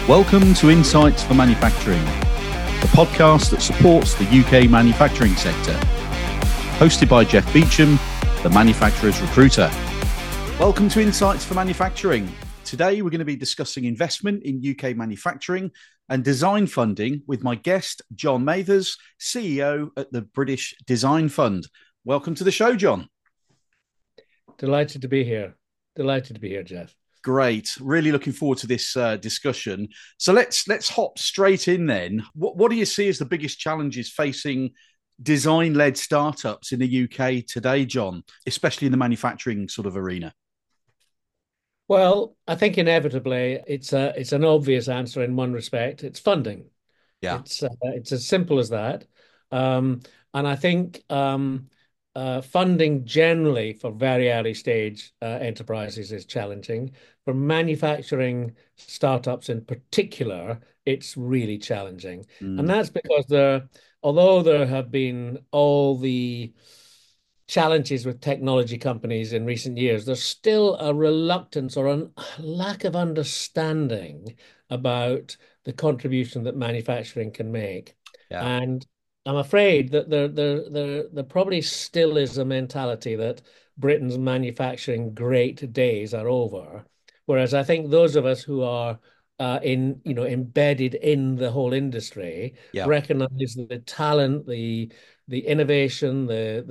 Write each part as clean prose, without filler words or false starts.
Welcome to Insights for Manufacturing, the podcast that supports the UK manufacturing sector. Hosted by Jeff Beecham, the manufacturer's recruiter. Welcome to Insights for Manufacturing. Today we're going to be discussing investment in UK manufacturing and design funding with my guest, John Mathers, CEO at the British Design Fund. Welcome to the show, John. Delighted to be here. Jeff. Great. Really looking forward to this discussion. So let's hop straight in then. What do you see as the biggest challenges facing design-led startups in the UK today, John, especially in the manufacturing sort of arena? Well, I think inevitably it's an obvious answer in one respect. It's funding. Yeah. It's as simple as that. And I think funding generally for very early stage enterprises is challenging. For manufacturing startups in particular, it's really challenging. And that's because although there have been all the challenges with technology companies in recent years, there's still a reluctance or a lack of understanding about the contribution that manufacturing can make. Yeah. And I'm afraid that there probably still is a mentality that Britain's manufacturing great days are over. Whereas I think those of us who are embedded in the whole industry Yeah. recognize the talent, the innovation,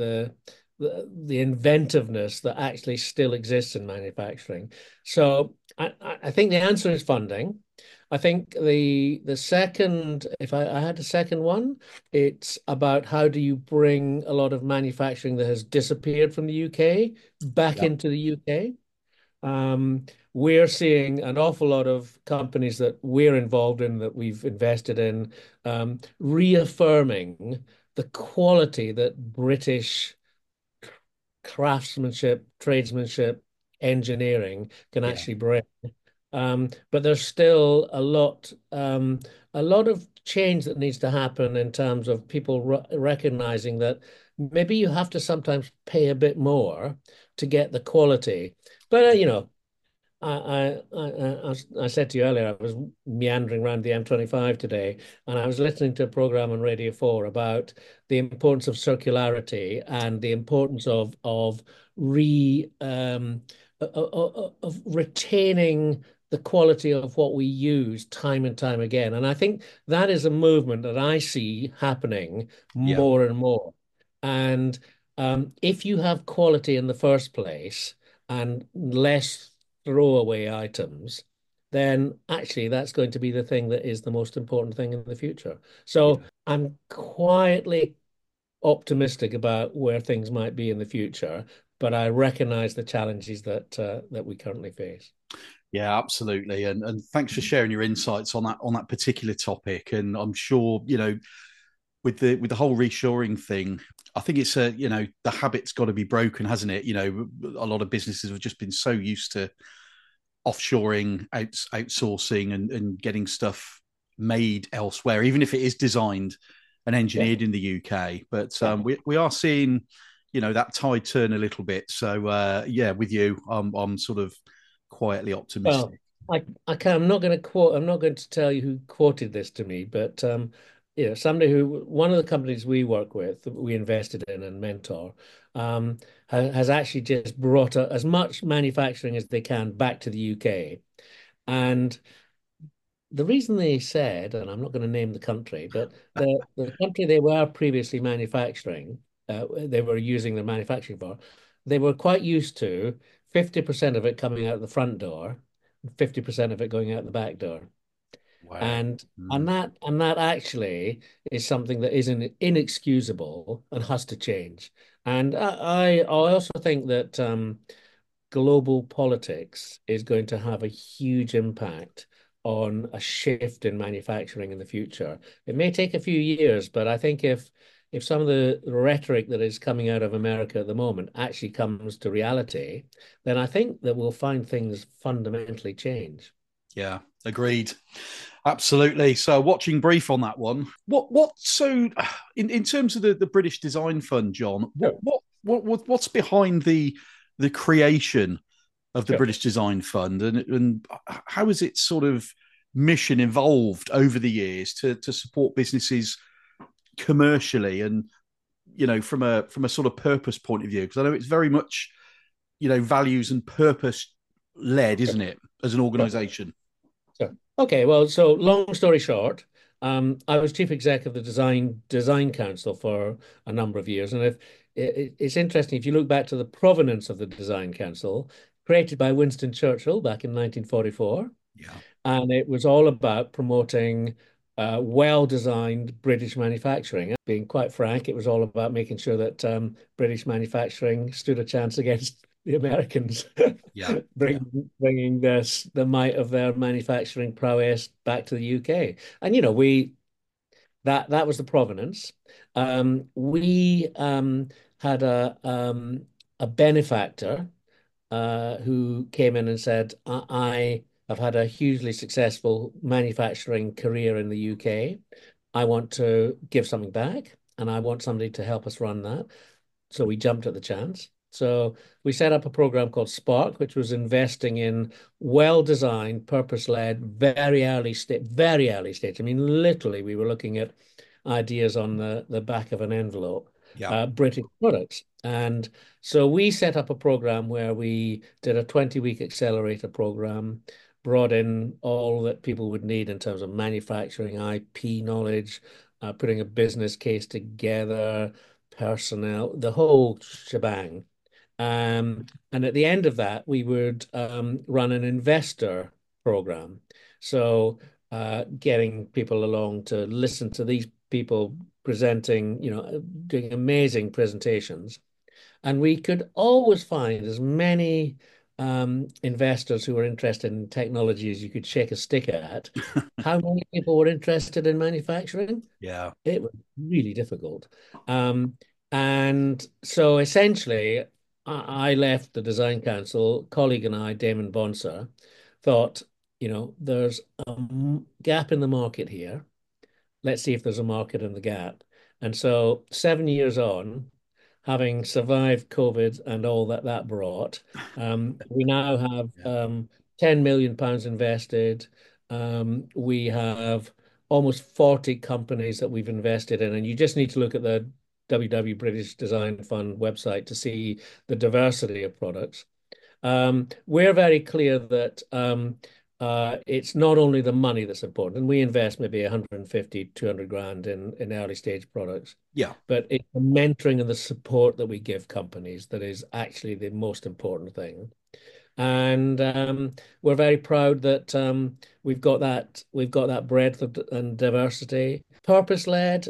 the inventiveness that actually still exists in manufacturing. So I think the answer is funding. I think the second, if I had a second one, it's about how do you bring a lot of manufacturing that has disappeared from the UK back Yeah. into the UK. We're seeing an awful lot of companies that we're involved in, that we've invested in, reaffirming the quality that British craftsmanship, tradesmanship, engineering can actually bring. But there's still a lot of change that needs to happen in terms of people recognizing that maybe you have to sometimes pay a bit more to get the quality. But I said to you earlier, I was meandering around the M25 today, and I was listening to a program on Radio 4 about the importance of circularity and the importance of retaining the quality of what we use time and time again. And I think that is a movement that I see happening Yeah. more and more. And if you have quality in the first place and less throwaway items, then actually that's going to be the thing that is the most important thing in the future. So I'm quietly optimistic about where things might be in the future, but I recognize the challenges that we currently face. Yeah, absolutely. And thanks for sharing your insights on that particular topic. And I'm sure, with the whole reshoring thing, I think it's the habit's got to be broken, hasn't it? A lot of businesses have just been so used to offshoring, outsourcing, and getting stuff made elsewhere, even if it is designed and engineered in the UK. But we are seeing, that tide turn a little bit. So with you, I'm sort of quietly optimistic. Well, I'm not going to quote. I'm not going to tell you who quoted this to me, but one of the companies we work with, that we invested in and mentor, has actually just brought as much manufacturing as they can back to the UK. And the reason they said, and I'm not going to name the country, but the country they were previously manufacturing, they were using their manufacturing for, they were quite used to 50% of it coming out the front door, 50% of it going out the back door. Wow. And that actually is something that is inexcusable and has to change. And I also think that global politics is going to have a huge impact on a shift in manufacturing in the future. It may take a few years, but I think if some of the rhetoric that is coming out of America at the moment actually comes to reality, then I think that we'll find things fundamentally change. Yeah, agreed. Absolutely. So, watching brief on that one. So in terms of the British Design Fund, John, what's behind the creation of the Sure. British Design Fund, and how is it sort of mission evolved over the years to support businesses commercially and from a sort of purpose point of view? Because I know it's very much values and purpose led, isn't it, as an organization? So, okay, well, so long story short, I was chief exec of the design council for a number of years, and if it's interesting if you look back to the provenance of the design council, created by Winston Churchill back in 1944, Yeah. and it was all about promoting well-designed British manufacturing. Being quite frank, it was all about making sure that British manufacturing stood a chance against the Americans, Yeah. bringing the might of their manufacturing prowess back to the UK. And we that was the provenance. We had a benefactor who came in and said, I have had a hugely successful manufacturing career in the UK. I want to give something back, and I want somebody to help us run that." So we jumped at the chance. So we set up a program called Spark, which was investing in well-designed, purpose-led, very early stage. I mean, literally, we were looking at ideas on the back of an envelope, Yeah. British products. And so we set up a program where we did a 20-week accelerator program, brought in all that people would need in terms of manufacturing, IP knowledge, putting a business case together, personnel, the whole shebang. And at the end of that, we would run an investor program. So getting people along to listen to these people presenting, doing amazing presentations. And we could always find as many investors who were interested in technology as you could shake a stick at. How many people were interested in manufacturing? Yeah. It was really difficult. Um, and so essentially, I left the design council. Colleague and I, Damon Bonser, thought, there's a gap in the market here. Let's see if there's a market in the gap. And so 7 years on, having survived COVID and all that brought, we now have Yeah. 10 million pounds invested. We have almost 40 companies that we've invested in, and you just need to look at the WW British Design Fund website to see the diversity of products. We're very clear that it's not only the money that's important, and we invest maybe 150, 200 grand in early stage products, Yeah. but it's the mentoring and the support that we give companies that is actually the most important thing. And we're very proud that we've got that breadth and diversity. Purpose led,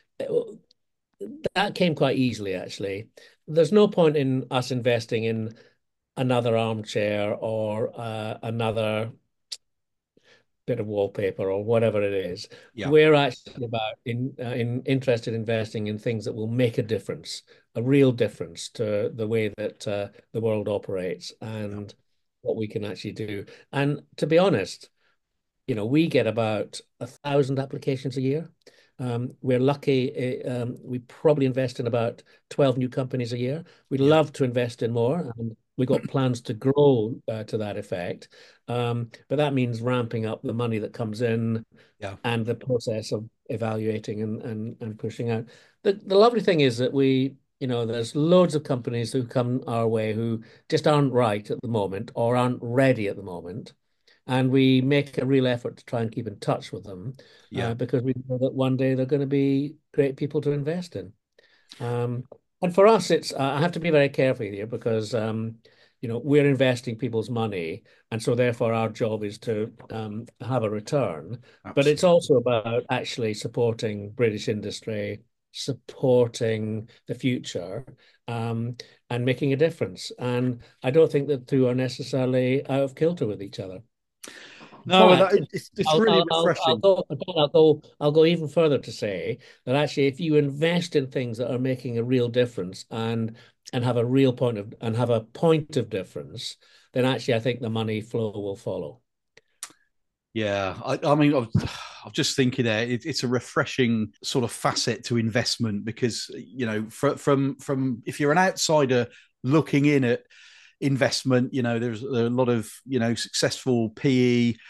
that came quite easily, actually. There's no point in us investing in another armchair or another bit of wallpaper or whatever it is. Yeah. We're actually about in interested investing in things that will make a difference, a real difference to the way that the world operates Yeah. and what we can actually do. And to be honest, we get about 1,000 applications a year. We're lucky. We probably invest in about 12 new companies a year. We'd Yeah. love to invest in more, and we've got plans to grow to that effect. But that means ramping up the money that comes in Yeah. and the process of evaluating and pushing out. The lovely thing is that there's loads of companies who come our way who just aren't right at the moment or aren't ready at the moment. And we make a real effort to try and keep in touch with them Yeah. because we know that one day they're going to be great people to invest in. Um, and for us, it's I have to be very careful here because we're investing people's money, and so therefore our job is to have a return. But it's Absolutely. also about actually supporting British industry, supporting the future, and making a difference. And I don't think the two are necessarily out of kilter with each other. No, well, But it's I'll, really I'll, I'll, I'll refreshing. go, I'll go even further to say that actually, if you invest in things that are making a real difference and have a real point of difference, then actually, I think the money flow will follow. Yeah, I mean, I'm just thinking there. It's a refreshing sort of facet to investment because from if you're an outsider looking in at investment, there are a lot of successful PE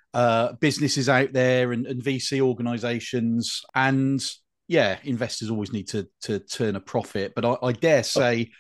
businesses out there and VC organizations. And yeah, investors always need to turn a profit. But I dare say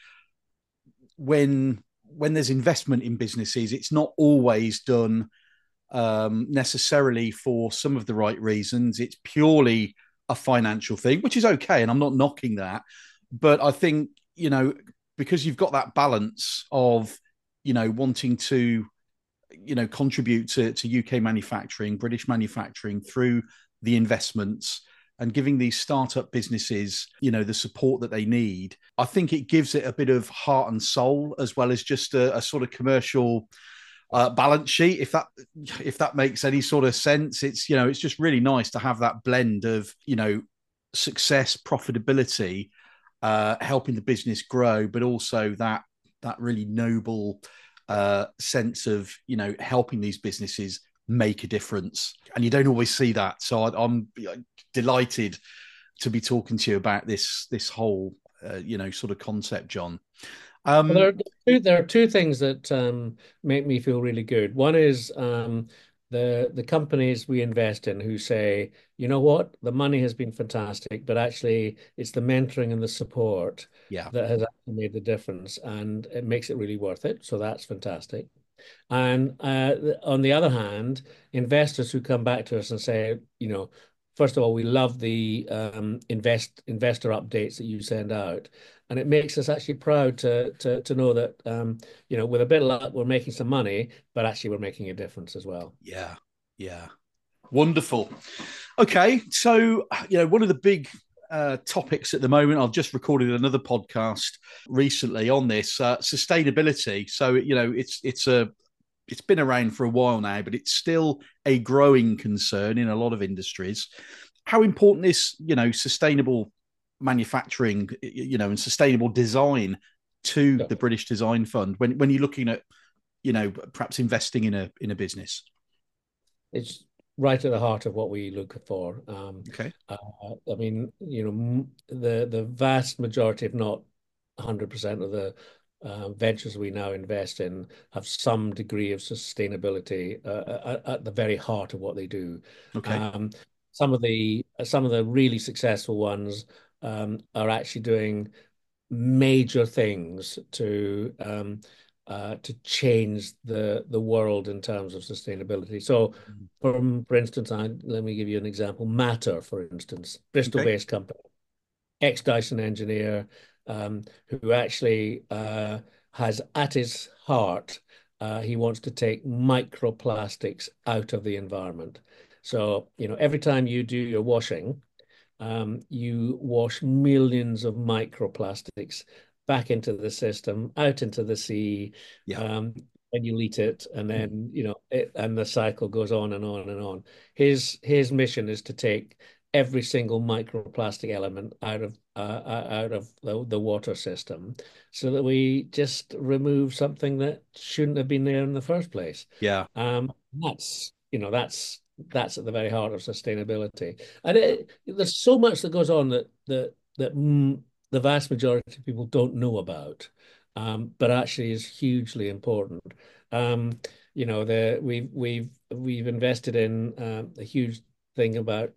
when there's investment in businesses, it's not always done necessarily for some of the right reasons. It's purely a financial thing, which is okay, and I'm not knocking that. But I think because you've got that balance of wanting to contribute to UK manufacturing, British manufacturing through the investments and giving these startup businesses, the support that they need. I think it gives it a bit of heart and soul as well as just a sort of commercial balance sheet. If that makes any sort of sense, it's just really nice to have that blend of success, profitability, helping the business grow, but also that really noble sense of helping these businesses make a difference. And you don't always see that, so I'm delighted to be talking to you about this whole sort of concept, John. Well, there are two things that make me feel really good. One is the companies we invest in who say, you know what, the money has been fantastic, but actually it's the mentoring and the support Yeah. that has actually made the difference, and it makes it really worth it. So that's fantastic. And on the other hand, investors who come back to us and say, first of all, we love the investor updates that you send out, and it makes us actually proud to know that with a bit of luck, we're making some money, but actually we're making a difference as well. Yeah. Yeah. Wonderful. Okay, so one of the big topics at the moment. I've just recorded another podcast recently on this sustainability. So it's been around for a while now, but it's still a growing concern in a lot of industries. How important is sustainable manufacturing, and sustainable design to the British Design Fund when you're looking at perhaps investing in a business? It's right at the heart of what we look for. Okay. I mean, the vast majority, if not 100% of the ventures we now invest in have some degree of sustainability at the very heart of what they do. Okay. Some of the really successful ones are actually doing major things to change the world in terms of sustainability. So, for instance, let me give you an example. Matter, for instance, Bristol-based company, ex-Dyson engineer, who actually has at his heart, he wants to take microplastics out of the environment. So, every time you do your washing, you wash millions of microplastics back into the system, out into the sea, Yeah. and you eat it, and then and the cycle goes on and on and on. His mission is to take every single microplastic element out of the water system, so that we just remove something that shouldn't have been there in the first place. Yeah. That's at the very heart of sustainability, and there's so much that goes on that the vast majority of people don't know about, but actually is hugely important. We've invested in a huge thing about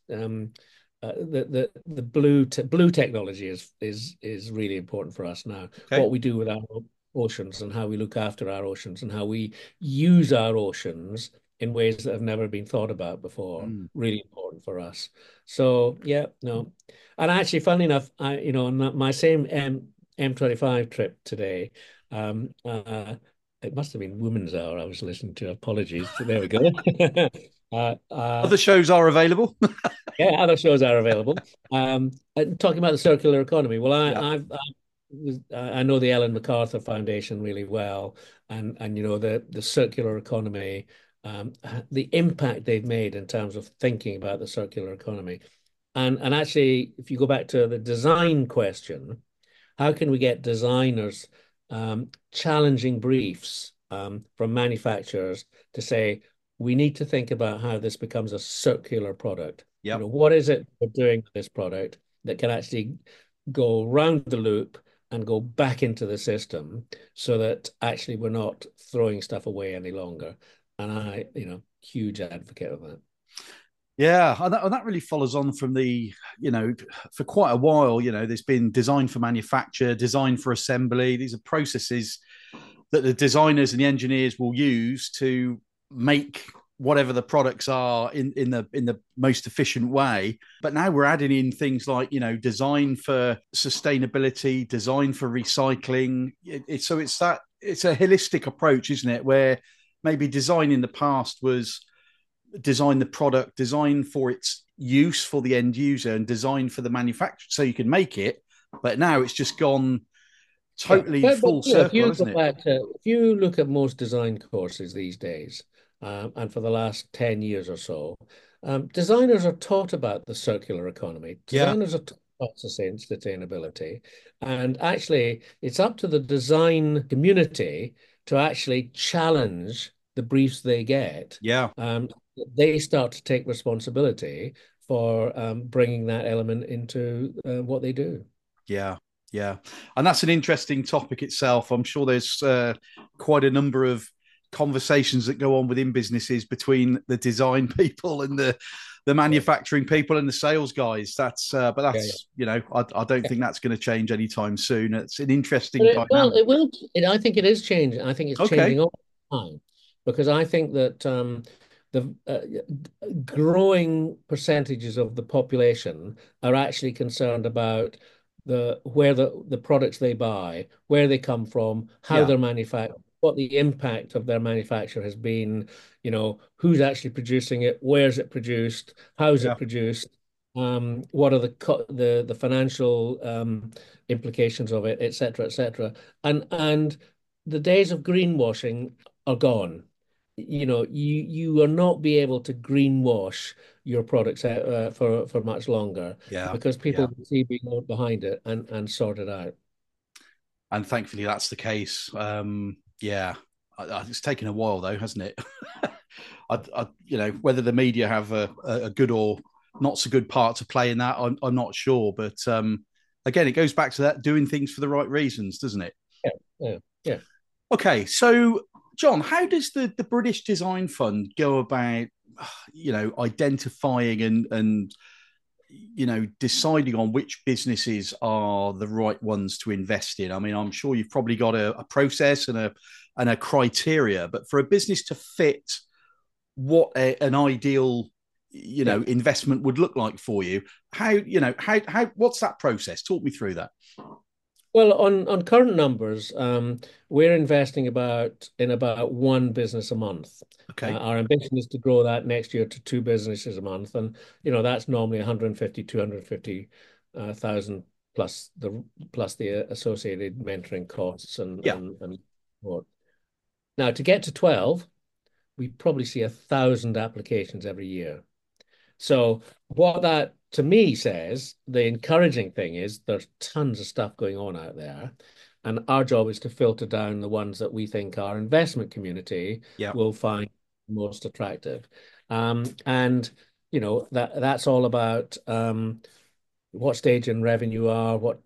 the blue technology is really important for us now. Okay. What we do with our oceans and how we look after our oceans and how we use our oceans in ways that have never been thought about before. Really important for us. So yeah, no. And actually, funnily enough, on my same M25 trip today, it must have been Women's Hour I was listening to. Apologies. There we go. Other shows are available. Yeah, other shows are available. Talking about the circular economy. Well, Yeah. I know the Ellen MacArthur Foundation really well, and the circular economy, the impact they've made in terms of thinking about the circular economy. And actually, if you go back to the design question, how can we get designers challenging briefs from manufacturers to say, we need to think about how this becomes a circular product. Yep. What is it we're doing with this product that can actually go round the loop and go back into the system, so that actually we're not throwing stuff away any longer. And huge advocate of that. Yeah, and that really follows on from for quite a while, there's been design for manufacture, design for assembly. These are processes that the designers and the engineers will use to make whatever the products are in the most efficient way. But now we're adding in things like, design for sustainability, design for recycling. It's a holistic approach, isn't it? Where maybe design in the past was design the product, design for its use for the end user, and design for the manufacturer so you can make it. But now it's just gone Yeah, totally but full you know, if circle, you go hasn't it? back to if you look at most design courses these days, and for the last 10 years or so, designers are taught about the circular economy. Yeah, Designers are taught about sustainability, and actually, it's up to the design community to actually challenge the briefs they get. yeah, Um, they start to take responsibility for bringing that element into what they do. yeah, yeah. And that's an interesting topic itself. I'm sure there's quite a number of conversations that go on within businesses between the design people and the Yeah. manufacturing people and the sales guys. But Yeah, yeah. that's I don't think that's going to change anytime soon. It's an But interesting it, well, dynamic. it will. I think it is changing. I think it's changing Okay. all the time because I think that the growing percentages of the population are actually concerned about where the products they buy, where they come from, how Yeah. they're manufactured, what the impact of their manufacture has been. Who's actually producing it, where's it produced, how's it Yeah. produced, what are the financial implications of it, et cetera, et cetera. And the days of greenwashing are gone. You will not be able to greenwash your products for much longer Yeah. because people Yeah. will see behind it and sort it out. And thankfully that's the case. Yeah. It's taken a while though, hasn't it? Whether the media have a good or not so good part to play in that, I'm not sure. But again, it goes back to that doing things for the right reasons, doesn't it? Yeah, yeah, yeah. Okay, so John, how does the British Design Fund go about, identifying and deciding on which businesses are the right ones to invest in? I mean, I'm sure you've probably got a process and a criteria, but for a business to fit what an ideal Yeah. investment would look like for you, how what's that process? Talk me through that. Well, on current numbers, we're investing in about one business a month. Okay. Our ambition is to grow that next year to two businesses a month, and that's normally 150, 250,000 plus the associated mentoring costs and Yeah. what. Now, to get to 12, we probably see 1,000 applications every year. So what that to me says, the encouraging thing is there's tons of stuff going on out there. And our job is to filter down the ones that we think our investment community Yeah. will find most attractive. And that's all about what stage in revenue are, what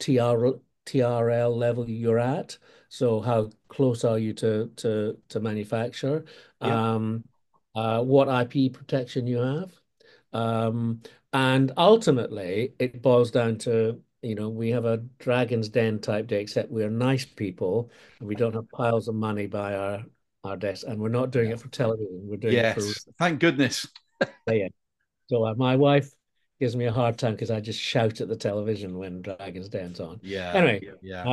TRL level you're at. So how close are you to manufacture? Yeah. What IP protection you have. Um, and ultimately, it boils down to, we have a Dragon's Den type day, except we're nice people and we don't have piles of money by our desk. And we're not doing Yeah. it for television. We're doing it for, Yes. Thank goodness. yeah. So my wife gives me a hard time because I just shout at the television when Dragon's Den's on. Yeah. Anyway, Yeah.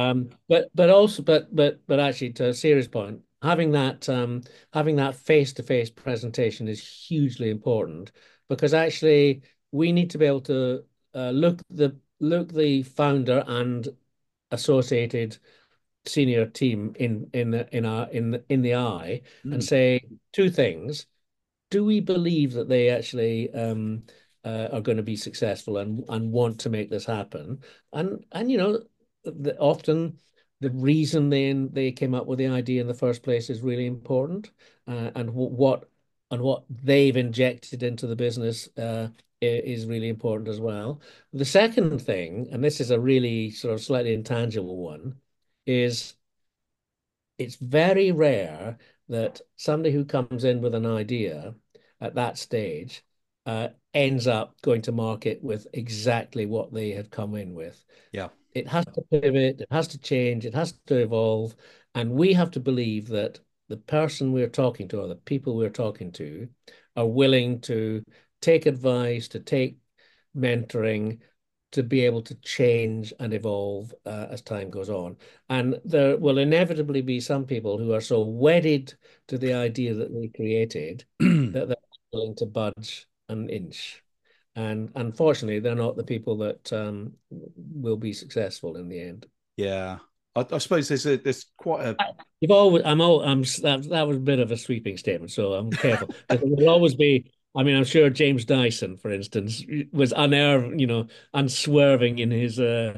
but actually, to a serious point, having that face-to-face presentation is hugely important because actually we need to be able to look the founder and associated senior team in the eye and Mm. say two things. Do we believe that they actually are going to be successful and want to make this happen? And often the reason they came up with the idea in the first place is really important, and what they've injected into the business is really important as well. The second thing, and this is a really sort of slightly intangible one, is it's very rare that somebody who comes in with an idea at that stage ends up going to market with exactly what they had come in with. Yeah. It has to pivot, it has to change, it has to evolve, and we have to believe that the person we're talking to or the people we're talking to are willing to take advice, to take mentoring, to be able to change and evolve as time goes on. And there will inevitably be some people who are so wedded to the idea that they created that they're willing to budge an inch. And unfortunately, they're not the people that will be successful in the end. Yeah. I suppose there's quite a You've always, that was a bit of a sweeping statement, so I'm careful. There will always be, I mean, I'm sure James Dyson, for instance, was unswerving in his,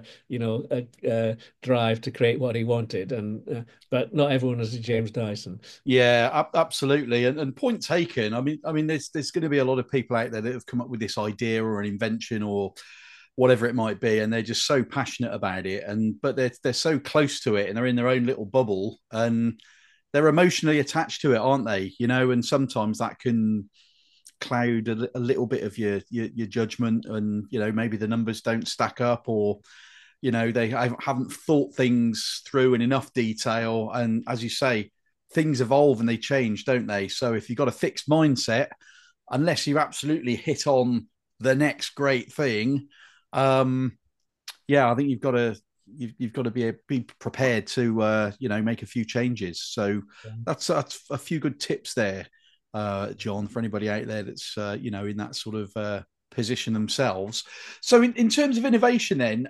drive to create what he wanted, but not everyone is a James Dyson. Yeah, absolutely, and point taken. I mean, there's going to be a lot of people out there that have come up with this idea or an invention or whatever it might be, and they're just so passionate about it, and but they're so close to it, and they're in their own little bubble, and they're emotionally attached to it, aren't they? You know, and sometimes that can cloud a little bit of your judgment, and maybe the numbers don't stack up, or they haven't thought things through in enough detail. And as you say, things evolve and they change, don't they? So if you've got a fixed mindset, unless you absolutely hit on the next great thing, yeah, I think you've got to be prepared to make a few changes. So that's a few good tips there, John, for anybody out there that's in that sort of position themselves. So in terms of innovation, then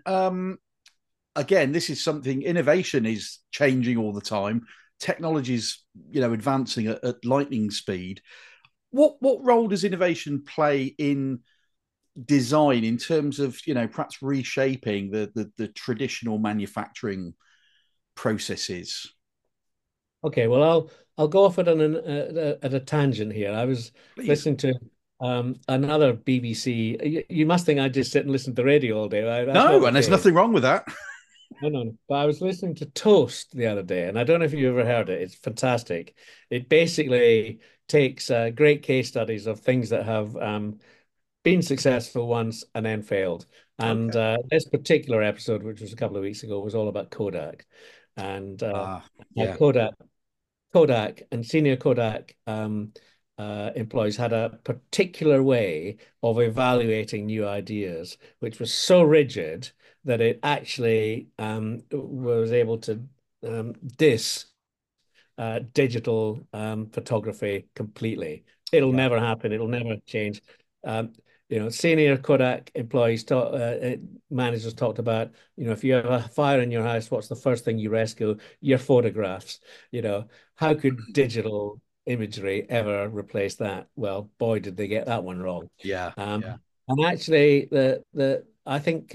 again, this is something. Innovation is changing all the time. Technology's advancing at lightning speed. What role does innovation play in design in terms of perhaps reshaping the traditional manufacturing processes? Okay, well, I'll go off at a tangent here. I was Please. listening to another BBC. You must think I just sit and listen to the radio all day. That's not No, the and there's case. nothing wrong with that. No, no, no. But I was listening to Toast the other day, and I don't know if you've ever heard it. It's fantastic. It basically takes great case studies of things that have been successful once and then failed. And Okay. this particular episode, which was a couple of weeks ago, was all about Kodak. And how Yeah, Kodak and senior Kodak employees had a particular way of evaluating new ideas, which was so rigid that it actually was able to diss digital photography completely. It'll yeah, never happen. It'll never change. Um, Senior Kodak employees, managers talked about, if you have a fire in your house, what's the first thing you rescue? Your photographs. How could digital imagery ever replace that? Well, boy, did they get that one wrong. yeah, Um, yeah, and actually, the I think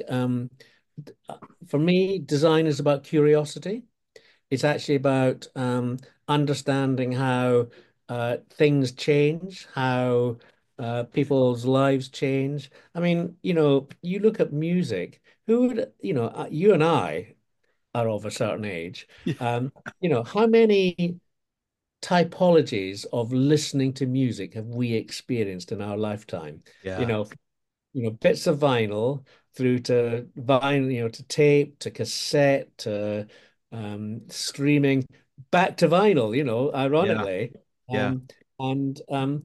for me, design is about curiosity. It's actually about understanding how things change, how people's lives change. I mean, you look at music, who would, you and I are of a certain age. Um, how many typologies of listening to music have we experienced in our lifetime? You yeah, know, bits of vinyl through to vinyl, to tape, to cassette, to streaming, back to vinyl, yeah, ironically. yeah, Um, and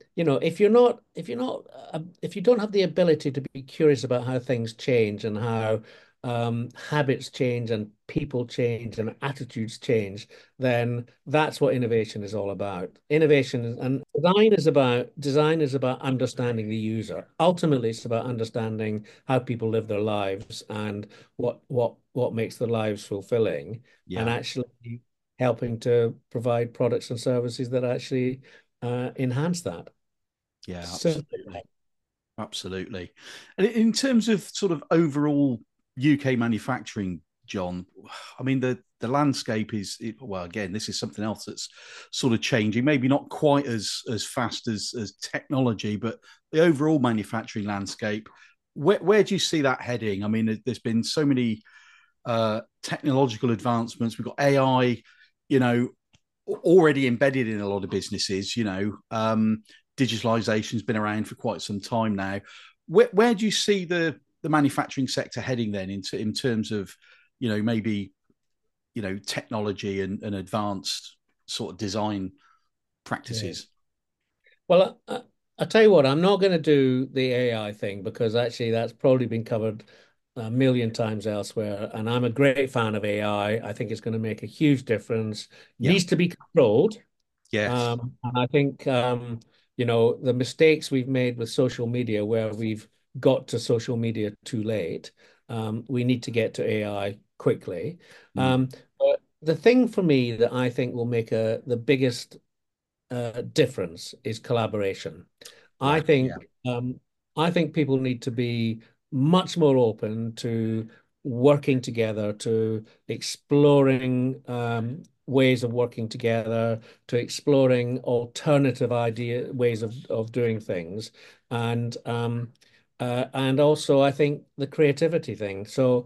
if you don't have the ability to be curious about how things change and how habits change and people change and attitudes change, then that's what innovation is all about. Innovation and design is about understanding the user. Ultimately, it's about understanding how people live their lives and what makes their lives fulfilling, and yeah, actually helping to provide products and services that actually enhance that. yeah, So, absolutely. Absolutely. And in terms of sort of overall UK manufacturing, John, I mean the landscape well, again, this is something else that's sort of changing, maybe not quite as fast as technology, but the overall manufacturing landscape, where do you see that heading? I mean, there's been so many technological advancements. We've got AI, you know, already embedded in a lot of businesses, digitalization's been around for quite some time now. Where do you see the manufacturing sector heading then in terms of, maybe, technology and advanced sort of design Yeah. practices? Well, I tell you what, I'm not going to do the AI thing because actually that's probably been covered a million times elsewhere. And I'm a great fan of AI. I think it's going to make a huge difference. Yeah. Needs to be controlled. Yes. And I think, the mistakes we've made with social media, where we've got to social media too late, we need to get to AI quickly. Mm. But the thing for me that I think will make the biggest difference is collaboration. I Right. Yeah. think I think people need to be much more open to working together, to exploring ways of working together, to exploring alternative ways of doing things, and also I think the creativity thing. So.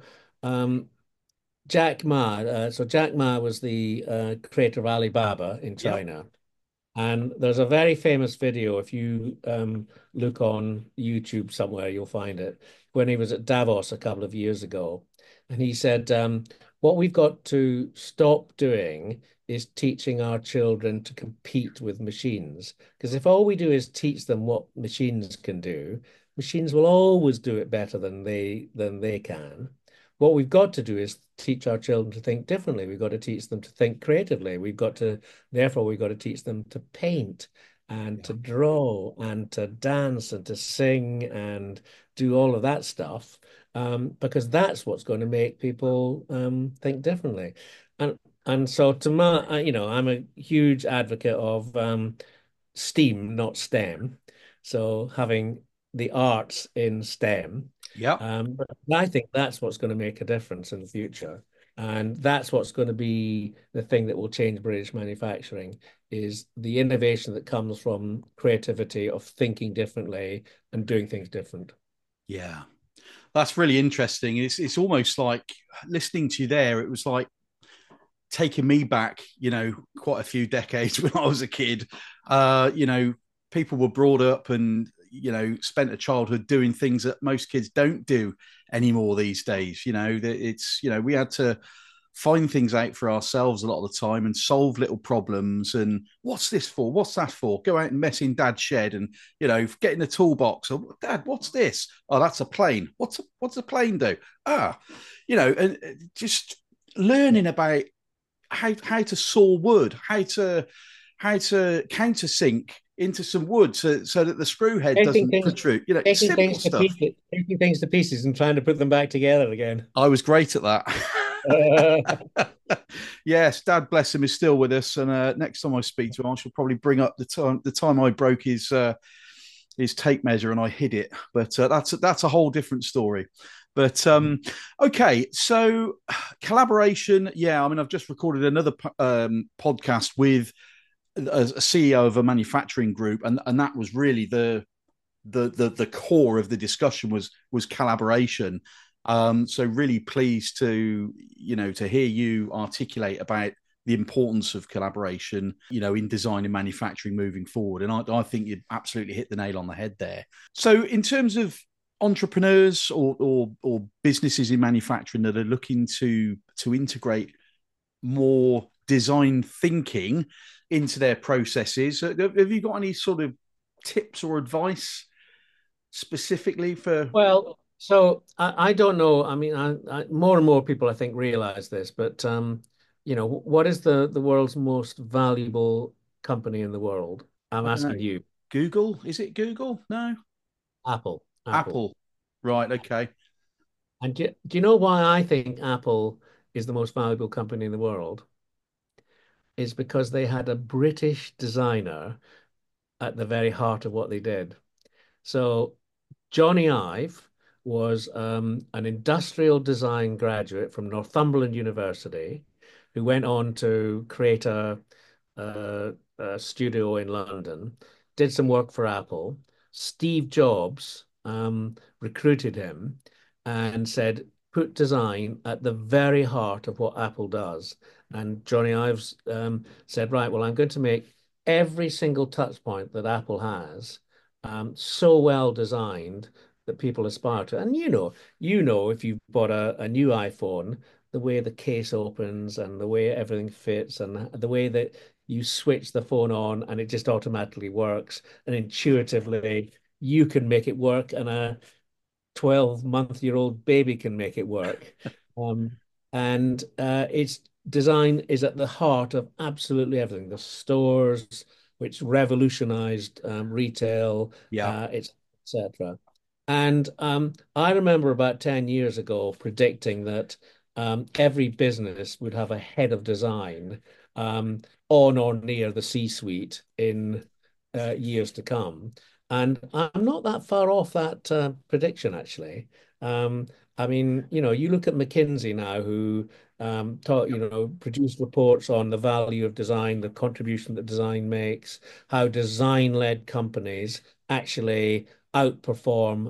Jack Ma, Jack Ma was the creator of Alibaba in Yep. China. And there's a very famous video, if you look on YouTube somewhere, you'll find it, when he was at Davos a couple of years ago. And he said, what we've got to stop doing is teaching our children to compete with machines. Because if all we do is teach them what machines can do, machines will always do it better than they can. What we've got to do is teach our children to think differently. We've got to teach them to think creatively. Therefore, we've got to teach them to paint and Yeah. to draw and to dance and to sing and do all of that stuff, because that's what's going to make people think differently. And and so to I'm a huge advocate of STEAM, not STEM. So having the arts in STEM. Yep. But I think that's what's going to make a difference in the future. And that's what's going to be the thing that will change British manufacturing is the innovation that comes from creativity of thinking differently and doing things different. Yeah. That's really interesting. It's almost like listening to you there. It was like taking me back, quite a few decades when I was a kid. People were brought up and spent a childhood doing things that most kids don't do anymore these days. We had to find things out for ourselves a lot of the time and solve little problems. And what's this for? What's that for? Go out and mess in dad's shed and, get in the toolbox. Or, Dad, what's this? Oh, that's a plane. What's a plane do? Ah, and just Yeah. learning about how to saw wood, how to countersink into some wood so that the screw head Taking doesn't things, protrude. taking Simple things to stuff. pieces, taking things to pieces and trying to put them back together again. I was great at that. Yes, Dad, bless him, is still with us, and next time I speak to him, I shall probably bring up the time I broke his tape measure and I hid it. But that's a whole different story. But okay, so collaboration. Yeah, I mean, I've just recorded another podcast with a CEO of a manufacturing group, and that was really the core of the discussion was collaboration. So really pleased to hear you articulate about the importance of collaboration, in design and manufacturing moving forward. And I think you absolutely hit the nail on the head there. So in terms of entrepreneurs or businesses in manufacturing that are looking to integrate more design thinking into their processes, have you got any sort of tips or advice specifically for? Well, so I don't know. I mean, more and more people I think realize this, but what is the world's most valuable company in the world? I'm I don't know. asking you. Google? Is it Google? No. Apple. Apple. Apple. Right. Okay. And do you know why I think Apple is the most valuable company in the world? Is because they had a British designer at the very heart of what they did. So Johnny Ive was an industrial design graduate from Northumberland University who went on to create a studio in London, did some work for Apple. Steve Jobs recruited him and said, put design at the very heart of what Apple does. And Johnny Ives said, right, well, I'm going to make every single touch point that Apple has so well designed that people aspire to. And if you've bought a new iPhone, the way the case opens and the way everything fits and the way that you switch the phone on and it just automatically works and intuitively you can make it work and a 12-month-old baby can make it work. Um, and its design is at the heart of absolutely everything. The stores, which revolutionized retail, Yeah. etc. And I remember about 10 years ago predicting that every business would have a head of design um, on or near the C-suite in years to come. And I'm not that far off that prediction, actually. Um, I mean, you look at McKinsey now, who produce reports on the value of design, the contribution that design makes, how design-led companies actually outperform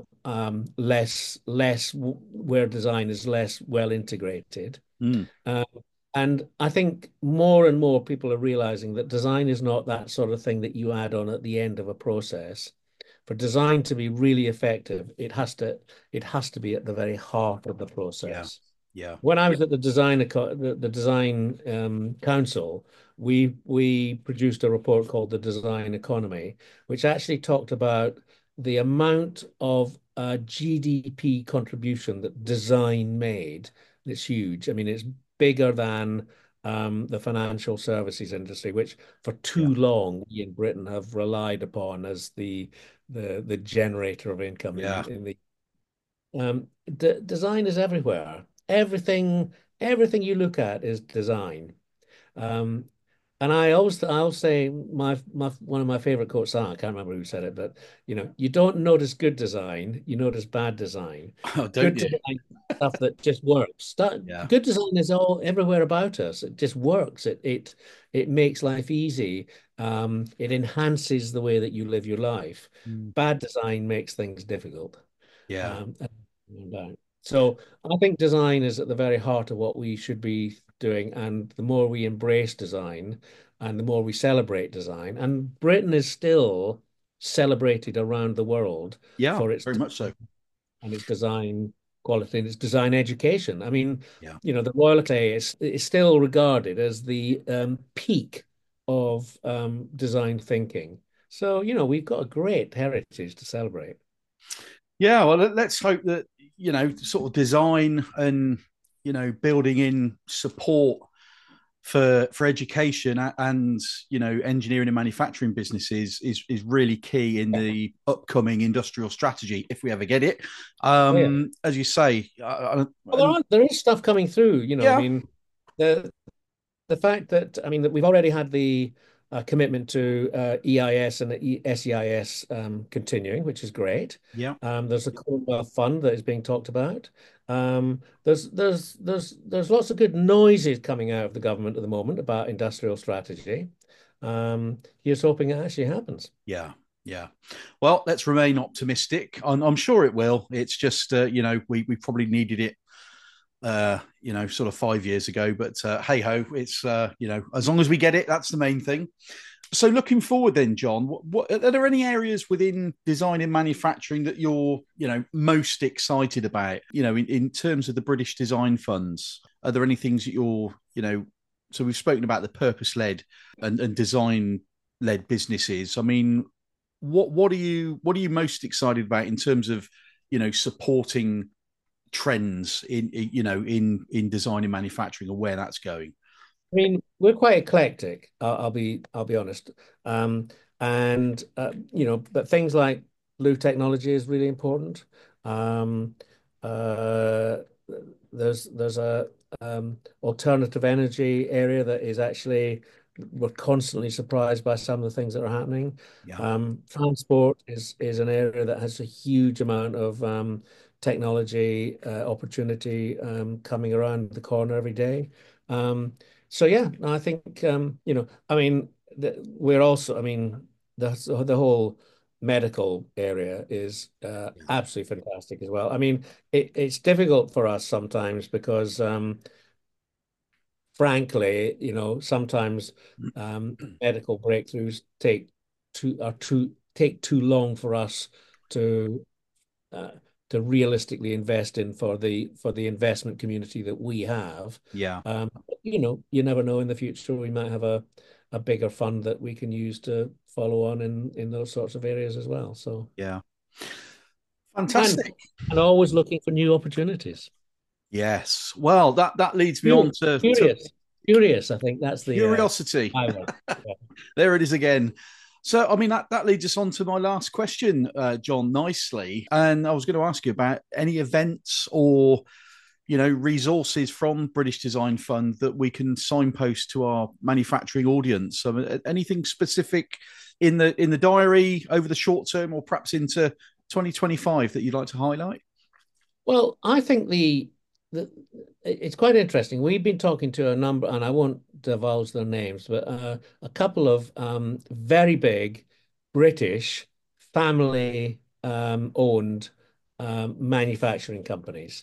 where design is less well integrated. Mm. Um, and I think more and more people are realizing that design is not that sort of thing that you add on at the end of a process. For design to be really effective, it has to be at the very heart of the Yeah. process. Yeah. When I was at the design council, we produced a report called the Design Economy, which actually talked about the amount of GDP contribution that design made. It's huge. I mean, it's bigger than the financial services industry, which for Yeah. too long we in Britain have relied upon as the generator of income Yeah. in the design is everywhere. Everything you look at is design. Um, and I'll say my one of my favorite quotes. I can't remember who said it, but you don't notice good design, you notice bad design. Oh, don't Good you? design is stuff that just works. Yeah. Good design is all everywhere about us. It just works. It makes life easy. It enhances the way that you live your life. Mm. Bad design makes things difficult. Yeah. So I think design is at the very heart of what we should be doing. And the more we embrace design and the more we celebrate design, and Britain is still celebrated around the world Yeah. for its Very much so. and its design quality and its design education. I mean, Yeah. the Royal Academy is still regarded as the peak of design thinking. So, we've got a great heritage to celebrate. Yeah. Well, let's hope that, sort of design and, building in support for education and engineering and manufacturing businesses is really key in the upcoming industrial strategy if we ever get it. Oh, yeah. As you say, Well, there is stuff coming through, I yeah, mean, the fact that I mean that we've already had the commitment to EIS and SEIS continuing, which is great. yeah, There's a Commonwealth Fund that is being talked about. There's lots of good noises coming out of the government at the moment about industrial strategy. Here's hoping it actually happens. yeah. Yeah, well, let's remain optimistic. I'm sure it will. It's just, we probably needed it sort of 5 years ago. But hey ho, it's as long as we get it, that's the main thing. So looking forward, then, John, what are there any areas within design and manufacturing that you're most excited about? In terms of the British Design Funds, are there any things that you're So we've spoken about the purpose-led and design-led businesses. I mean, what are you most excited about in terms of supporting trends in design and manufacturing and where that's going? I mean, we're quite eclectic. I'll be honest. Um, and but things like blue technology is really important. Um, uh, there's a alternative energy area that is actually we're constantly surprised by some of the things that are happening. Yeah, Transport is an area that has a huge amount of technology opportunity coming around the corner every day. So yeah, no, I think I mean, we're also, I mean, the whole medical area is yeah, absolutely fantastic as well. I mean, it's difficult for us sometimes because frankly, sometimes medical breakthroughs take too long for us to uh, to realistically invest in for the investment community that we have. Yeah. You never know, in the future we might have a bigger fund that we can use to follow on in those sorts of areas as well. So Yeah. and Fantastic. and always looking for new opportunities. Yes. Well, that leads me on Curious, to curious. I think that's the curiosity. I word. Yeah. There it is again. So, I mean, that leads us on to my last question, John, nicely. And I was going to ask you about any events or, resources from British Design Fund that we can signpost to our manufacturing audience. So, anything specific in the diary over the short term, or perhaps into 2025 that you'd like to highlight? Well, I think the it's quite interesting. We've been talking to a number, and I won't divulge their names, but a couple of very big British family owned manufacturing companies,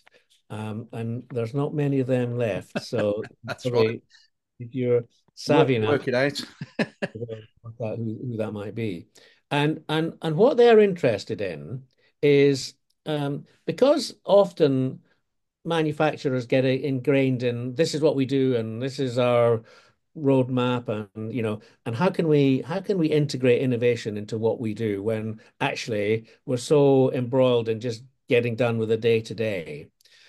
and there's not many of them left. So That's right. probably if you're Work, savvy enough, work it out. work out who that might be. And what they're interested in is because often manufacturers get ingrained in this is what we do and this is our roadmap, and and how can we integrate innovation into what we do when actually we're so embroiled in just getting done with the day to day.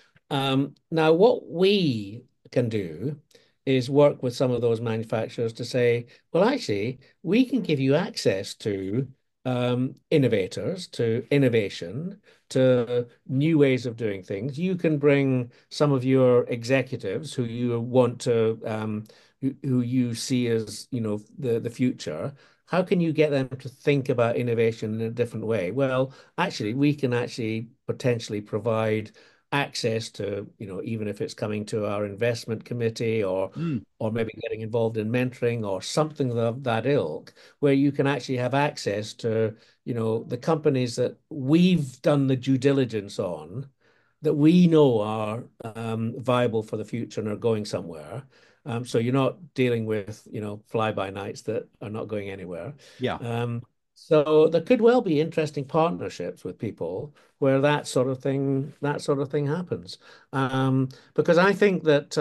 Now, what we can do is work with some of those manufacturers to say, well, actually, we can give you access to innovators, to innovation, to new ways of doing things. You can bring some of your executives who you want to, who you see as, the future. How can you get them to think about innovation in a different way? Well, actually, we can actually potentially provide access to, even if it's coming to our investment committee Mm, or maybe getting involved in mentoring or something of that ilk, where you can actually have access to, the companies that we've done the due diligence on, that we know are viable for the future and are going somewhere. So you're not dealing with, fly-by-nights that are not going anywhere. yeah, Um, so there could well be interesting partnerships with people where that sort of thing happens. Because I think that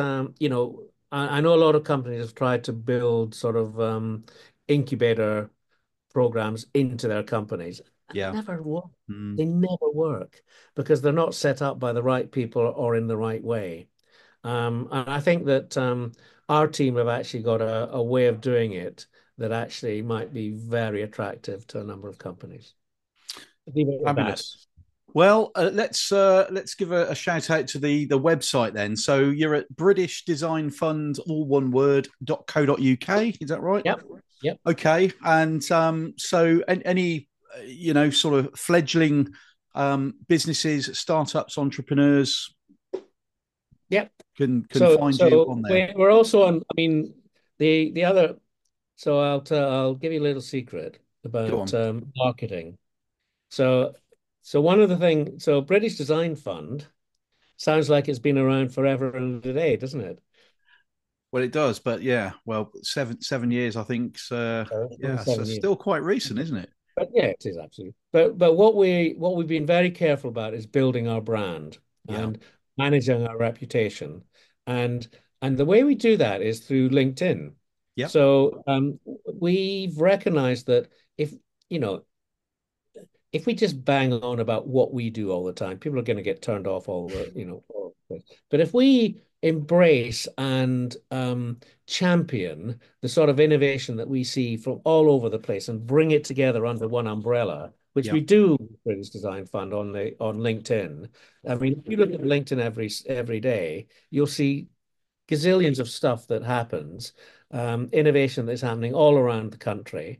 I know a lot of companies have tried to build sort of incubator programs into their companies, and they yeah. never work. Mm, They never work because they're not set up by the right people or in the right way. And I think that our team have actually got a way of doing it that actually might be very attractive to a number of companies. Leave it at that. fabulous. Well, let's give a shout out to the website then. So you're at British Design Fund, all one word, .co.uk. Is that right? Yep. Yep. Okay. And so any sort of fledgling businesses, startups, entrepreneurs Yep. can So find you so on there. we're also on. I mean, the other. So I'll give you a little secret Go about on. marketing. So one of the things. So British Design Fund sounds like it's been around forever and a day, doesn't it? Well, it does, but yeah, well, 7 years, I think. So it's only Yeah, so 7 years. still quite recent, isn't it? But yeah, it is absolutely. But what we've been very careful about is building our brand Yeah, and managing our reputation. And the way we do that is through LinkedIn. yeah, So we've recognized that if you know if we just bang on about what we do all the time, people are going to get turned off all the but if we embrace and champion the sort of innovation that we see from all over the place and bring it together under one umbrella, which yeah, we do with British Design Fund on LinkedIn. I mean, if you look at LinkedIn every day, you'll see gazillions of stuff that happens, innovation that's happening all around the country.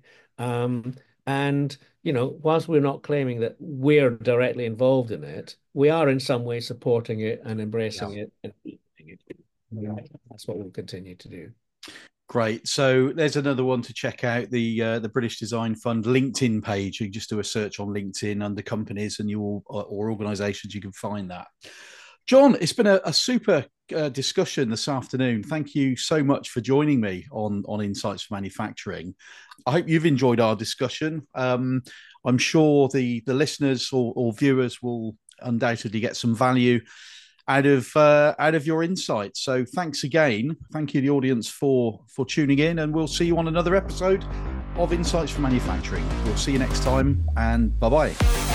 And, whilst we're not claiming that we're directly involved in it, we are in some way supporting it and yeah. embracing it and feeding it. That's what we'll continue to do. Great. So there's another one to check out, the British Design Fund LinkedIn page. You can just do a search on LinkedIn under companies and you will, or organisations. You can find that. John, it's been a super discussion this afternoon. Thank you so much for joining me on Insights for Manufacturing. I hope you've enjoyed our discussion. I'm sure the listeners or viewers will undoubtedly get some value out of your insights. So thanks again. Thank you, the audience, for tuning in, and we'll see you on another episode of Insights for Manufacturing. We'll see you next time, and bye-bye.